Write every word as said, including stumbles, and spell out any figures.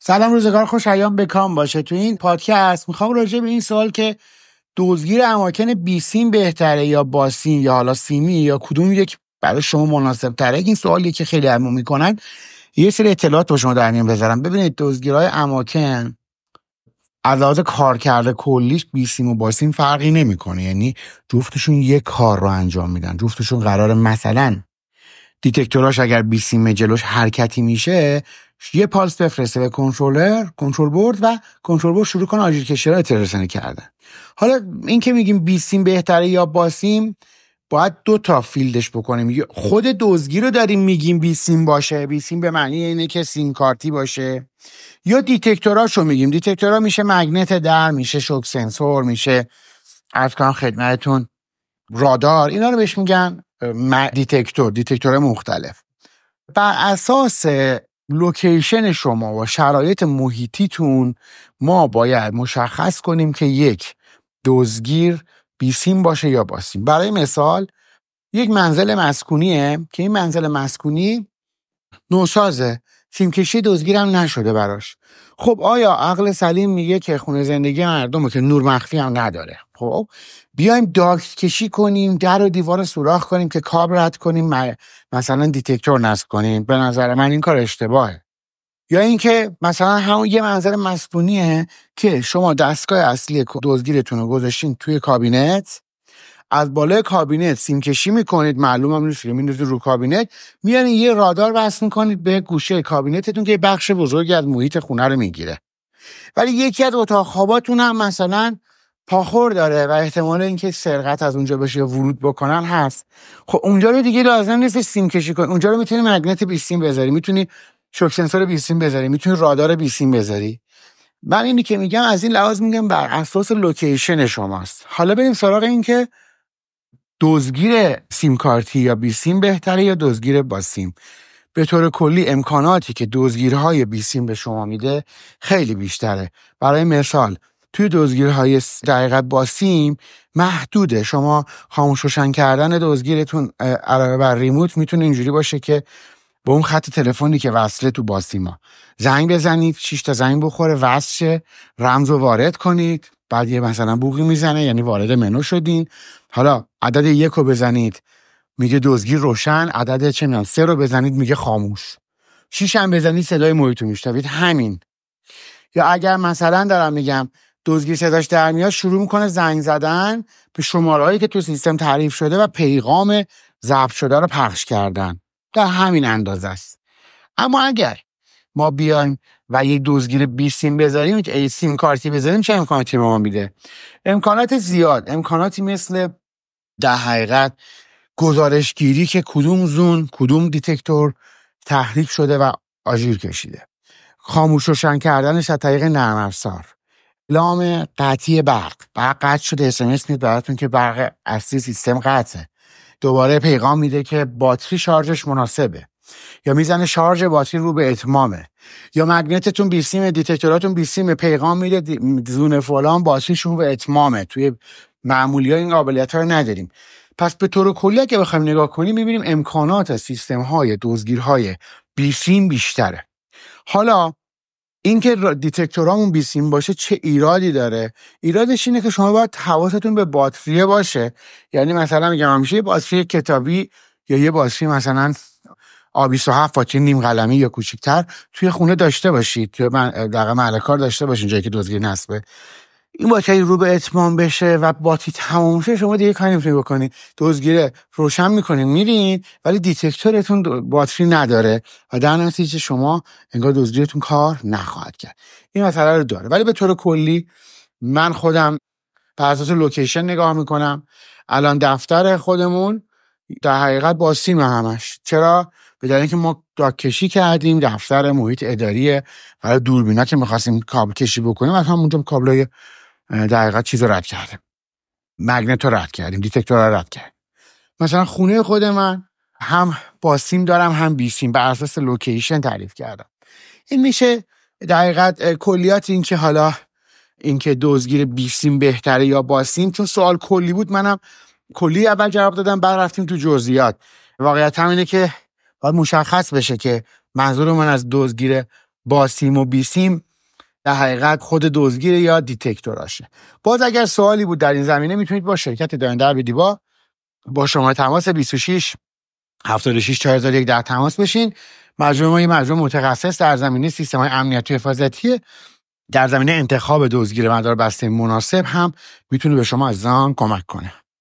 سلام، روزگار خوش، ایام بکام باشه. تو این پادکست میخوام راجع به این سوال که دزدگیر اماکن بی سیم بهتره یا با سیم یا حالا سیمی یا کدوم یک برای شما مناسب تره، این سوالیه که خیلی عمومی میکنن. یه سری اطلاعات با شما در میون بذارم. ببینید، دزدگیرهای اماکن از لحاظ کارکرد کلیش بی سیم و با سیم فرقی نمیکنه، یعنی جفتشون یک کار رو انجام میدن. جفتشون قراره مثلا دیتکتوراش اگر بی سیم جلوش حرکتی میشه یه پالس بفرسته به کنترلر، کنترل بورد، و کنترل بورد شروع کنه آژیر کشی را اطلاع رسانی کردن. حالا این که میگیم بی سیم بهتره یا با سیم، باید دو تا فیلدش بکنیم. خود دزدگیر رو داریم میگیم بی سیم باشه، بی سیم به معنی اینه که سیم کارتی باشه، یا دیتکتوراشو میگیم. دیتکتورا میشه مگنت در، میشه شوک سنسور، میشه عرض کنم خدمتتون رادار. اینا رو بهش میگن دیتکتور، دیتکتور مختلف. بر اساس لوکیشن شما و شرایط محیطیتون ما باید مشخص کنیم که یک دزدگیر بی سیم باشه یا با سیم. برای مثال یک منزل مسکونیه که این منزل مسکونی نوسازه، سیم کشی دزدگیر هم نشده براش. خب آیا عقل سلیم میگه که خونه زندگی مردمه که نور مخفی هم نداره، خب بیایم داکت کشی کنیم، در و دیوار سوراخ کنیم که کابل رد کنیم، مثلا دیتکتور نصب کنیم؟ به نظر من این کار اشتباهه. یا اینکه مثلا همون یه منظر مسکونیه که شما دستگاه اصلی دزدگیرتون رو گذاشتین توی کابینت، از بالای کابینت سیم کشی میکنید، معلوم هم نیست که میندازید رو کابینت، میارین یه رادار وصل میکنید به گوشه کابینتتون که بخش بزرگی از محیط خونه رو میگیره. ولی یکی از اتاق خواباتون هم مثلا پاخور داره و احتمال اینکه سرقت از اونجا بشه یا ورود بکنن هست. خب اونجا رو دیگه لازم نیست سیم کشی کنی، اونجا رو میتونی مگنت بی سیم بذاری، میتونی شوک سنسور بی سیم بذاری، میتونی رادار بی سیم بذاری. من اینی که میگم از این لحاظ میگم بر اساس لوکیشن شماست. حالا بریم سراغ این که دزدگیر سیم کارتی یا بی سیم بهتره یا دزدگیر با سیم. به طور کلی امکاناتی که دزدگیرهای بی سیم به شما میده خیلی بیشتره. برای مثال توی دزدگیرهای دقیقاً با سیم محدوده. شما خاموش روشن کردن دزدگیرتون علاوه بر ریموت میتونه اینجوری باشه که با اون خط تلفنی که وصله تو با سیما زنگ بزنید، شش تا زنگ بخوره، وصل شه، رمزو وارد کنید، بعد یه مثلا بوقی میزنه یعنی وارد منو شدین. حالا عدد یک رو بزنید میگه دزدگیر روشن، عدد چه میان سه رو بزنید میگه خاموش، شیش هم بزنید صدای محیط رو میشنوید. همین. یا اگر مثلا دارم میگم دزدگیر صداش در میاد، شروع میکنه زنگ زدن به شمارهایی که تو سیستم تعریف شده و پیغام ضبط شده رو پخش کردن. در همین اندازه است. اما اگر ما بیایم و یک دزدگیر بی سیم بذاریم، یک سیم کارتی بذاریم، چه امکاناتی ما میده؟ امکانات زیاد. امکاناتی مثل در حقیقت گزارشگیری که کدوم زون کدوم دیتکتور تحریک شده و آژیر کشیده، خاموش روشن کردنش از طریق نرم افزار، اعلام قطعی برق، برق قطع شده، اس ام اس میاد براتون که برق اصلی سیستم قطعه، دوباره پیغام میده که باتری شارژش مناسبه، یا میزنه شارژ باتری رو به اتمامه، یا مگنتتون بی سیم، دیتکتوراتون بی سیم، پیغام میده زون فلان باتریشون به اتمامه. توی معمولی ها این قابلیت ها رو نداریم. پس به طور کلی که بخوایم نگاه کنیم میبینیم امکانات سیستم های دزدگیرهای بی سیم بیشتره. حالا اینکه دیتکتورامون بی سیم باشه چه ایرادی داره؟ ایرادش اینه که شما باید حواستون به باتریه باشه. یعنی مثلا میگم همیشه یه باتری کتابی یا یه باتری مثلا آ بیست و هفت باتری نیم قلمی یا کوچیک‌تر توی خونه داشته باشید، توی در محل کار داشته باشین، جایی که دزدگیر نصبه. این باتری رو به اتمام بشه و باتری تمام شه، شما دیگه کاری نمیتونید بکنید. دزدگیر روشن میکنین میرین ولی دیتکتورتون باتری نداره و در نتیجه شما انگار دزدگیرتون کار نخواهد کرد. این مسئله رو داره. ولی به طور کلی من خودم بر اساس لوکیشن نگاه میکنم. الان دفتر خودمون در حقیقت با سیم همش. چرا؟ به دلیل اینکه ما داک کشی کردیم، دفتر محیط اداریه، برای دوربینا که می‌خواستیم کابل کشی بکنیم از همونجا کابلای در حقیقت چیز رو رد کردیم، مگنت رو رد کردیم، دیتکتور رو رد کردیم. مثلا خونه خود من هم با سیم دارم هم بی سیم، بر اساس لوکیشن تعریف کردم. این میشه در حقیقت کلیات. این که حالا اینکه دزدگیر بی سیم بهتره یا با سیم، چون سوال کلی بود منم کلی اول جواب دادم، بعد رفتیم تو جزئیات. واقعیت همینه که باید مشخص بشه که منظور من از دزدگیر با سیم و بی سیم در حقیقت خود دزدگیر یا دیتکتوراشه. باز اگر سوالی بود در این زمینه میتونید با شرکت داینده عبدیبا با شماره تماس بیست و شش هفتاد و شش چهار صفر یک در تماس بشین. مجموعه ما یه مجموعه متخصص در زمینه سیستم‌های امنیتی و حفاظتی، در زمینه انتخاب دزدگیر مدار بسته مناسب هم میتونه به شما عزیزان کمک کنه.